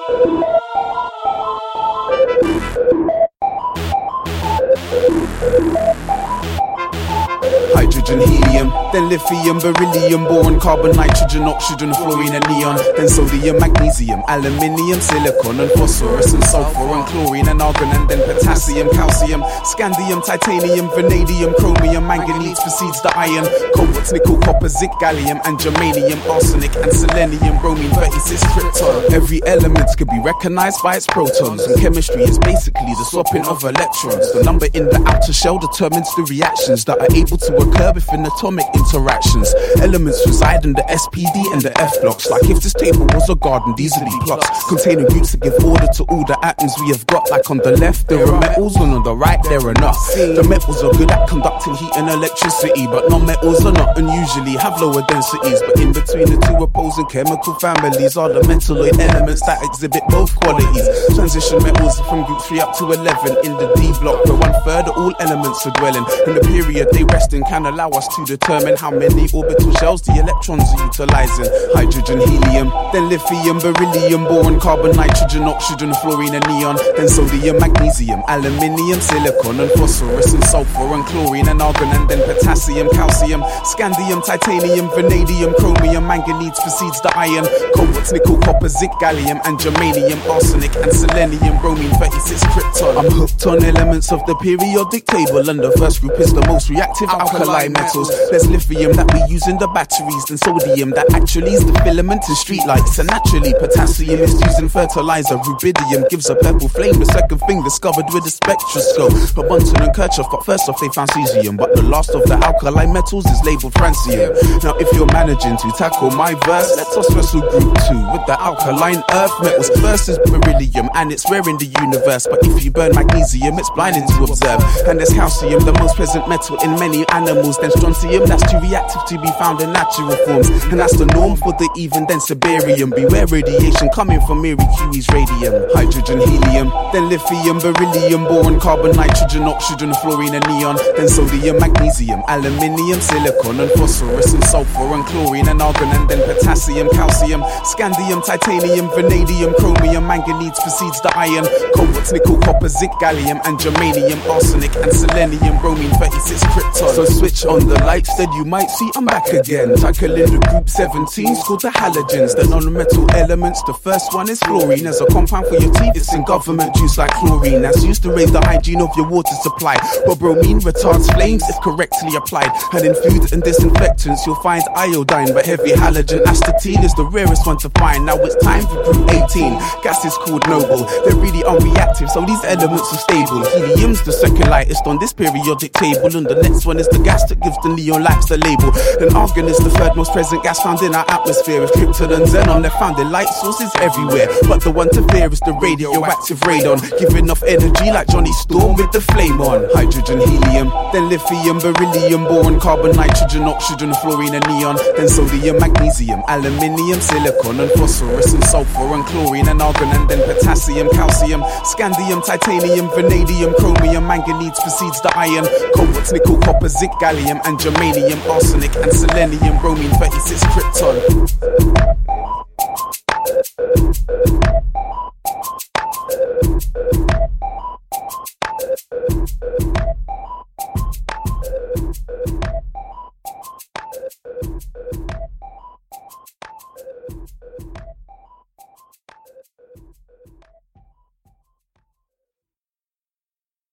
Hydrogen, helium, then lithium, beryllium, boron, carbon, nitrogen, oxygen, fluorine and neon, then sodium, magnesium, aluminium, silicon and phosphorus and sulfur and chlorine and argon, and then potassium, calcium, scandium, titanium, vanadium, chromium, manganese precedes the iron, cobalt, nickel, copper, zinc, gallium and germanium, arsenic and selenium, bromine, 36 krypton. Every element could be recognized by its protons, and chemistry is basically the swapping of electrons. The number in the outer shell determines the reactions that are able to occur within atomic interactions. Elements reside in the SPD and the F blocks. Like if this table was a garden, these are the plots containing groups that give order to all the atoms we have got. Like on the left there are metals, and on the right there are not. The metals are good at conducting heat and electricity, but non-metals are not, and usually have lower densities. But in between the two opposing chemical families are the metalloid elements that exhibit both qualities. Transition metals are from group 3 up to 11 in the D block, where 1/3 of all elements are dwelling. And the period they rest in can allow us to determine how many orbital shells the electrons are utilizing. Hydrogen, helium, then lithium, beryllium, boron, carbon, nitrogen, oxygen, fluorine and neon, then sodium, magnesium, aluminium, silicon and phosphorus and sulfur and chlorine and argon, and then potassium, calcium, scandium, titanium, vanadium, chromium, manganese precedes the iron, cobalt, nickel, copper, zinc, gallium and germanium, arsenic and selenium, bromine, 36 krypton. I'm hooked on elements of the periodic table, and the first group is the most reactive alkali metals. There's lithium that we use in the batteries, then sodium that actually is the filament in street lights, and naturally potassium is used in fertilizer. Rubidium gives a purple flame, the second thing discovered with a spectroscope. But Bunsen and Kirchhoff got first off they found cesium, but the last of the alkali metals is labeled francium. Now if you're managing to tackle my verse, let us wrestle group 2 with the alkaline earth metals. First is beryllium, and it's rare in the universe, but if you burn magnesium it's blinding to observe. And there's calcium, the most present metal in many animals. Then strontium, that's too reactive to be found in natural forms, and that's the norm for the even denser barium. Beware radiation coming from Mary Curie's radium. Hydrogen, helium, then lithium, beryllium, boron, carbon, nitrogen, oxygen, fluorine and neon, then sodium, magnesium, aluminium, silicon and phosphorus and sulfur and chlorine and argon, and then potassium, calcium, scandium, titanium, vanadium, chromium, manganese precedes the iron, cobalt, nickel, copper, zinc, gallium and germanium, arsenic and selenium, bromine, 36 krypton. So switch on the lights, then you might see I'm back again, tackling the group 17 called the halogens, the non-metal elements. The first one is fluorine. As a compound for your teeth, it's in government juice like chlorine, that's used to raise the hygiene of your water supply. But bromine retards flames if correctly applied, and in food and disinfectants you'll find iodine, but heavy halogen astatine is the rarest one to find. Now it's time for group 18, gas is called noble. They're really unreactive, so these elements are stable. Helium's the second lightest on this periodic table, and the next one is the gas that gives the neon lights the label. Then argon is the third most present gas found in our atmosphere. With krypton and xenon, they're found in light sources everywhere, but the one to fear is the radioactive radon, giving off energy like Johnny Storm with the flame on. Hydrogen, helium, then lithium, beryllium, boron, carbon, nitrogen, oxygen, fluorine and neon, then sodium, magnesium, aluminium, silicon and phosphorus and sulfur and chlorine and argon, and then potassium, calcium, scandium, titanium, vanadium, chromium, manganese precedes the iron, cobalt, nickel, copper, zinc, gallium and germanium, arsenic and selenium, bromine, 36 krypton.